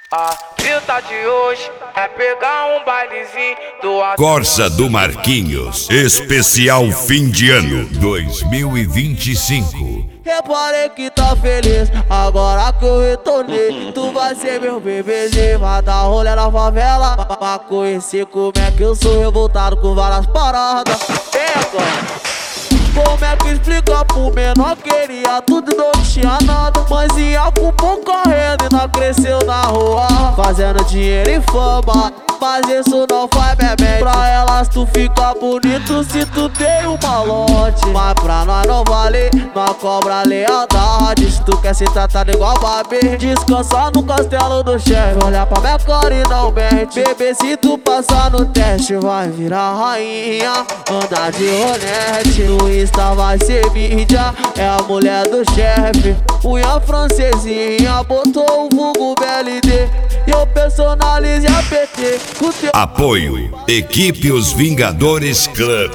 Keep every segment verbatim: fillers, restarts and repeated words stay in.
A fita de hoje é pegar um bailezinho do Corsa do Marquinhos, especial fim de ano dois mil e vinte e cinco. Reparei que tá feliz, agora que eu retornei. Tu vai ser meu bebezinho, vai dar rolê na favela pra conhecer como é que eu sou revoltado com várias paradas. Pega! Como é que explica pro menor? Queria tudo e não tinha nada, mas ia com pão correndo e não cresceu na rua, fazendo dinheiro e fama. Mas isso não faz bebê. Pra elas tu fica bonito se tu tem um malote, mas pra nós não vale, nós cobra lealdade. Se tu quer ser tratado igual Barbie, descansar no castelo do chefe, olhar pra minha cara e não mente. Bebê, se tu passar no teste vai virar rainha, andar de ronete, no Insta vai ser mídia. É a mulher do chefe, unha francesinha, botou o vulgo B L D e eu personalize a P T. Apoio Equipe Os Vingadores Club.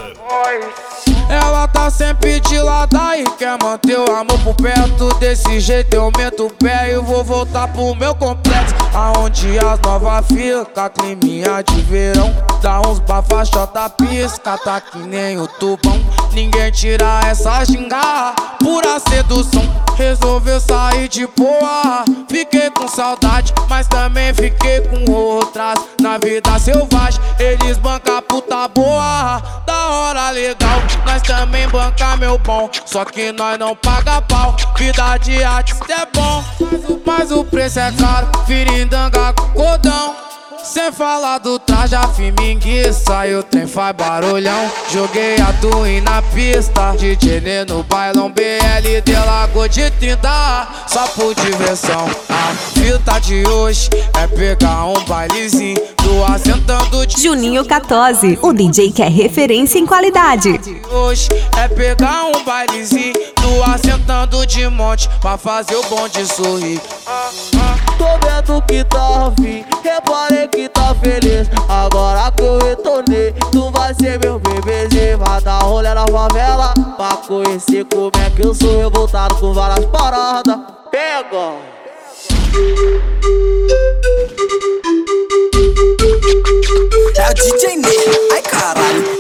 Ela tá sempre de lado e quer manter o amor por perto. Desse jeito eu meto o pé e vou voltar pro meu complexo, aonde as novas fica climinha de verão. Dá uns bafachota, pisca, tá que nem o tubão. Ninguém tira essa ginga, pura sedução. Resolveu sair de boa, fiquei com saudade, mas também fiquei com outras. Na vida selvagem, eles bancam puta boa, da hora legal. Nós também banca meu bom, só que nós não paga pau. Vida de artista é bom, mas o, mas o preço é caro. Firindanga com cordão, sem falar do traje, a fiminguiça e o trem faz barulhão. Joguei a Twin na pista, D J Nê no bailão, B L D Lago de trinta, só por diversão. A fita de hoje é pegar um bailezinho do assentando de Juninho quatorze, o D J que é referência em qualidade. Hoje é pegar um bailezinho do assentando de monte, pra fazer o bonde sorrir. ah, ah. Tô vendo que tá afim, reparei que tá feliz, agora que eu retornei. Tu vai ser meu bebezinho, vai dar rolê na favela pra conhecer como é que eu sou revoltado com várias paradas. Pega! É o D J Nê, ai caralho.